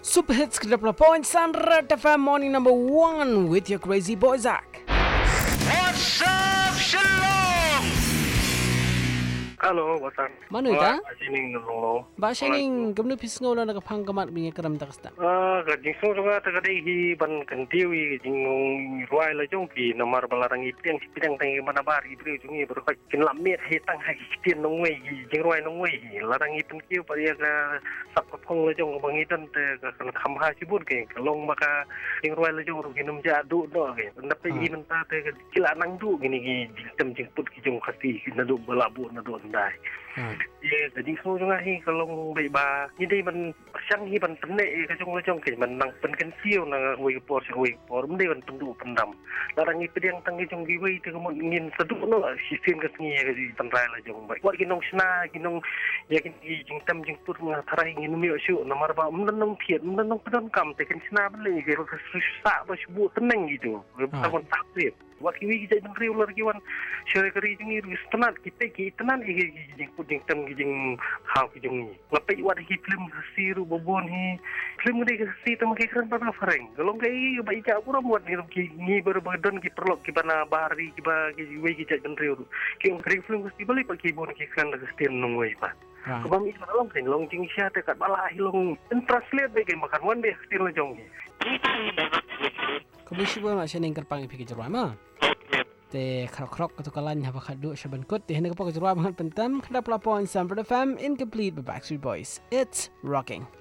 Super Hits Kedapla Point Sunrat FM Morning number 1 with your crazy boy Zach. What's up, Shalom? Hello, what's up? Manu ita? Sining nolo. Ba shining gamnu pisngaw na nakapang kamat bingi karam takasta. Gading so nga tagaday hi ban kantiwi jing ruai la jong pi namar balarang ipeng sipidang tang manabar ibri jung ibro ka kinlamet hitang ha kitien nong wei jing ruai nong wei larang ipeng kiu pa ya ka sap ka phong la jong bang itan te ka kham ha sibut ke long maka jing ruai la jong ru kinum ja du do ke nape hi man ta te kila nang du gini gi tem jing put ki jong khasi na du balabu na do ndai ye gading so nga hi kalong bai ba ni dai man sang hi ban tne ka jong la jong ke man nang pen kan siu na hui por si hui por mde ban pendu pendam larang ipedang tang jong gi wei te mo ngin sadu no si sin ka sngi ka di tan rai la jong bai wat kinong sna kinong ya kin gi jing tam jing put nga tharai ngin mi su na mar ba nong thiet nong pedon kam te kan sna ban le ke sa ba su teneng gitu ta kon tak te wat ki wi jai nang riu lar ki wan shere kari jing ri stanat ki tenan i jing put jing tam jing haw ki jong ni ngapai wat hi film siru bobon hi film de si tam ke kan pa fareng galong kai ba ija pura muat ni ki berbadon ki perlok ki bana bari ki ba ki we ki jai nang riu ki kri film ki bali pa ki bon ki kan la stin nong we pa ko bam i long sen long jing sia te kat bala hi long translate be ke makan wan de stin la jong ni Kabushi boy ma shining karpang ipiki jarwa ma. Te krok atau kalan haba khadu shaban kut te hendak pakai jarwa mangan pentam Kedapla Point Sunrat FM incomplete by Backstreet Boys. It's rocking.